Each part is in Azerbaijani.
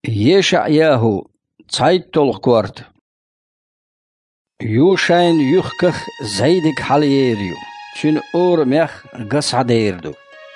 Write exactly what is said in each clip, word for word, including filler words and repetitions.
Yeshayahu Zeittolquart Yushain yuchkach zeidig halierio, tün oor mech gasadeerdo.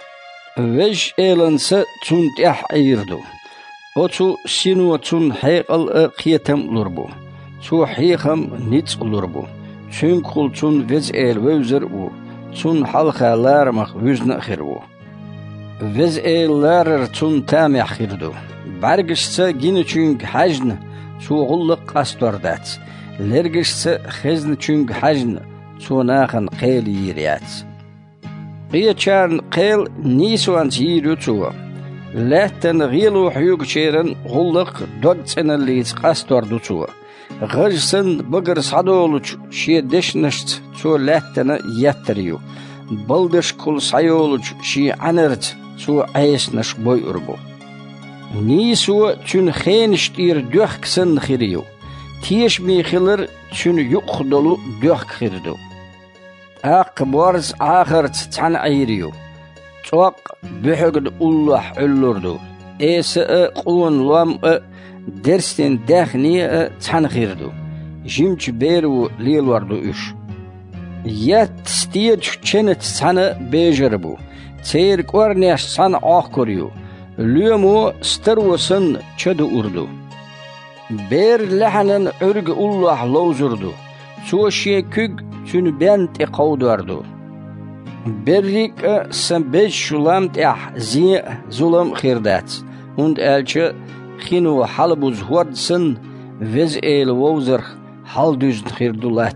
Wej elanse tun tjach eirdo. Otu sinu tun heqal e qietem lurbo. Tu heqam nits lurbo. Tün kul tun vez el weuzer u. Tun halcha larmach wüzna khirbo. Vez el larer tun tamach khirdo. Bargishse gine çünk hajn tu gulliq qastordat. Lergishse khizn çünk hajn tu nachen qel yiriat. Qiyachan qel niswan yiru tu. Latten ghilu huyug cheren gulliq dodsenellis qastordu tu. Gajsen bugr sadoluch shiedeshnisht tu latten yatriyu. Baldish kul sayoluch shi anert tu aysnash boy urbu. Nisu tün khenishtir döksen khiriyo. Tiyesh mi khilir tün yuqdolu dök khirdu. Aq borz akhart tan ayriyo. Çoq bühügd ullah ullurdu. Ese qulun lam dersten dakhni tan khirdu. Jimch beru lilwardu üş. Yat stiyech chenet sana bejerbu. Tser qornesh san aqkoriyo. Lümo starwasan çadı urdu. Ber lahanan urg ullah lozurdu. Suaşi küg tün bent e qawdardu. Berrik sen beş şulam tah zi zulam khirdat. Und elçe khinu halbuz hordsen vez el wozer haldüz khirdulat.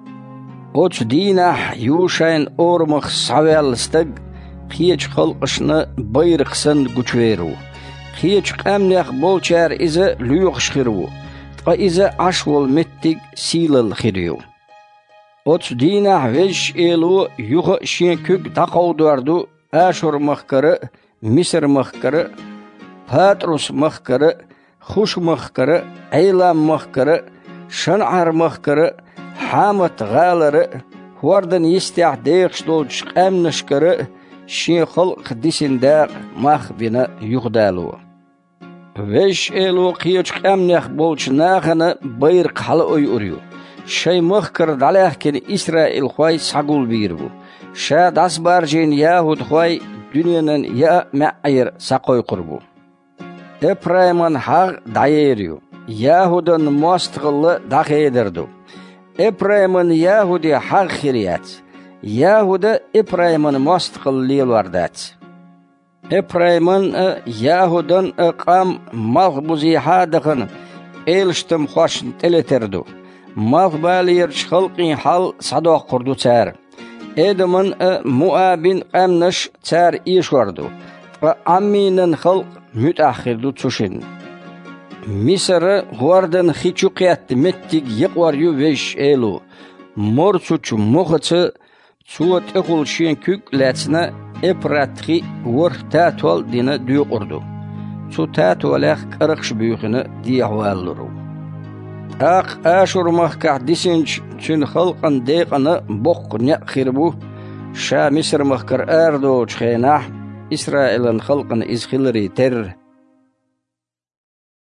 Oç dina yushain ormach savel stag Qiyach xalqishni bayriqsan guchveru. Qiyach qamnaq bolchar iza luyuqshkhiru. Qa iza ashwal mittig silal khiriyu. Ots dina vesh elu yuqa shinkug taqawdardu ashur makhkara, misr makhkara, patrus makhkara, khush makhkara, aylam makhkara, shan'ar makhkara, hamat ghalara, wardan yistah deeqshdolch qamnashkara, شين خلق ديسن داق مخ بنا يغدالو وش إلو قيوش قامنخ بولش ناخنا بيرق حلقوي أوريو شي مخكر داليه كن إسرائيل خواي ساقول بيربو شاد أسبار جين ياهود خواي دنيانا يا معير ساقوي قربو إبراهيمان حاق دايريو ياهودان مواستغل داخيدردو إبراهيمان ياهودي حاق خيريات Yahuda İbrahim'in mustaqil vardat. İbrahim'in Yahudan qam mağbuzi hadaqın elştim xoşn teleterdu. Mağbalir xalqin hal sadaq qurdu çar. Edamın muabin qamnash çar işwardu. Aminin xalq mütaxirdu çuşin. Misr wardan xichuqiyat mettig yaqwar yu vesh elu. Morsuç muxçı Suat ekul şiyen kük letsine epratri vur tatwal dina düyqurdu. Su tatwalaq qırqş büyüqini diyahwalluru. Aq ashur mahkah disinç çün xalqan deqana boq ne xirbu şa misr mahkar erdo çxenah İsrail'in xalqan izxilri ter